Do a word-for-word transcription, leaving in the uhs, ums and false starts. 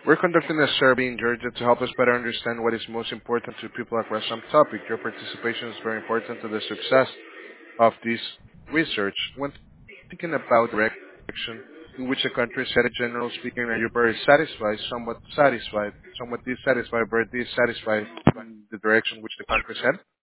We're conducting a survey in Georgia to help us better understand what is most important to people across some topic. Your participation is very important to the success of this research. When thinking about direction in which a country is headed, generally speaking, are you very satisfied, somewhat satisfied, somewhat dissatisfied, very dissatisfied in the direction which the country is headed?